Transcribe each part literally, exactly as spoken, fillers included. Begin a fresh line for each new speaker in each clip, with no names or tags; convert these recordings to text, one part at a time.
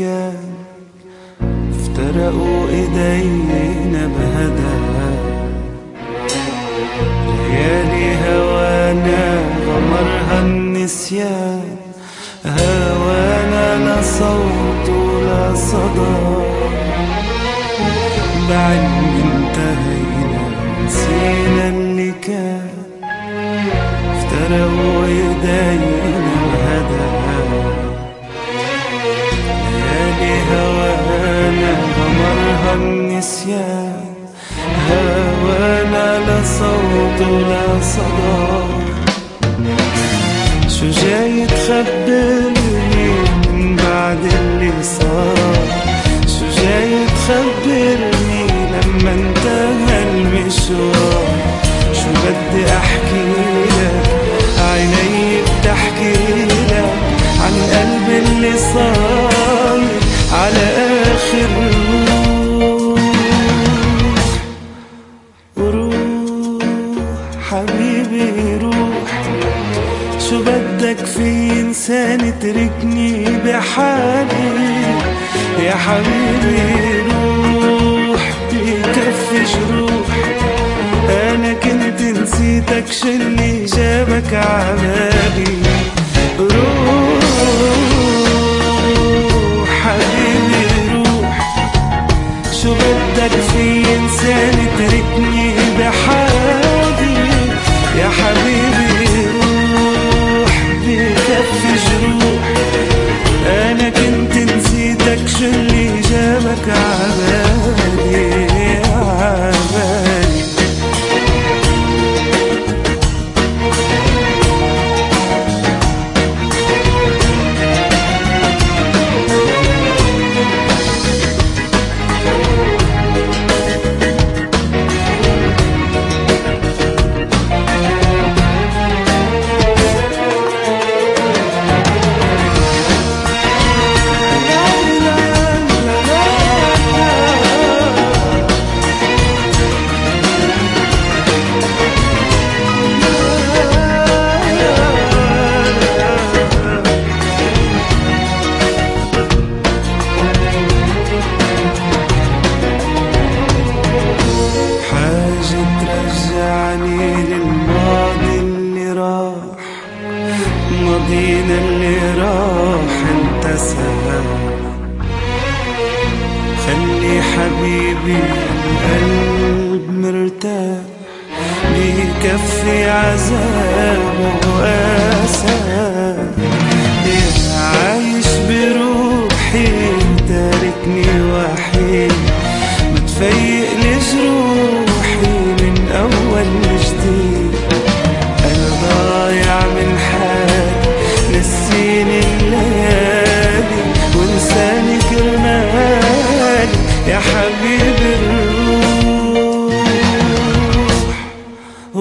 كان افترقوا ايدينا بهدى. ليالي هوانا غمرها النسيان، هوانا لا صوت ولا صدى. بعلم انتهينا نسينا اللي كان، افترقوا ايدينا بهدى. ليالي هوانا غمرها النسيان، هوانا لا صوت ولا صدى. شو جاي تخبرني من بعد اللي صار؟ شو جاي تخبرني لما انتهى المشوار؟ شو بدي احكي لك، عيني بتحكي لك عن قلبي اللي صار على اخر روح. وروح حبيبي روح، شو بدك في انسان تركني بحالي؟ يا حبيبي روح بكفي جروح. انا كنت نسيتك، شلي جابك عبالي؟ روح حبيبي روح، شو بدك في انسان تركني بحالي؟ يا حبيبي روح بكفي جروح. انا كنت نسيتك، شلي جابك عبالي عبالي؟ للماضي اللي راح، ماضينا اللي راح انتسى. خلي حبيبي القلب مرتاح، بيكفي عذاب وأسى. عايش بروحي تاركني وحيد، متفيق لجروحي من أول جديد. أنا ضايع من حالي، نسيني الليالي وانساني كرمالي. يا حبيبي الروح،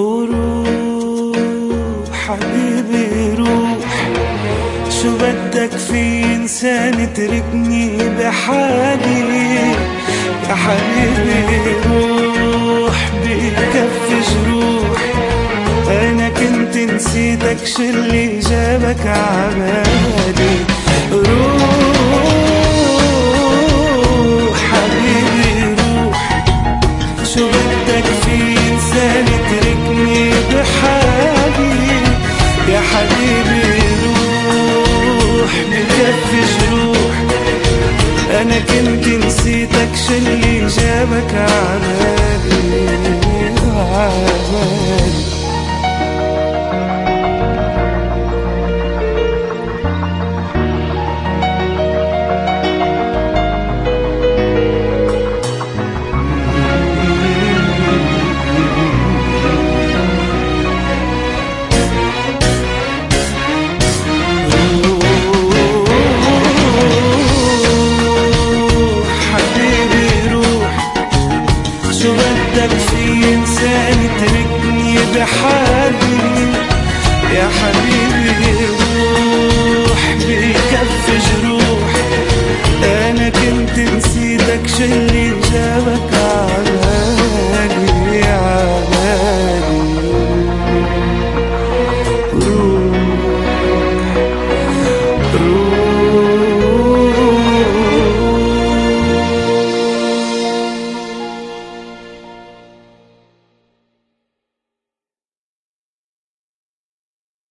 وروح حبيبي روح، شو بدك في إنسان تركني بحالي؟ يا حبيبي روح بكفي جروح. أنا كنت نسيتك، شلي جابك عبالي؟ روح حبيبي روح، شو بدك في إنسان تركني بحالي؟ يا حبيبي روح بكفي جروح. أنا كنت نسيتك، شلي جابك عبالي عبالي؟ شو بدك في إنسان تركني بحالي؟ يا حبيبي روح بكفي جروح. أنا كنت نسيتك، شلي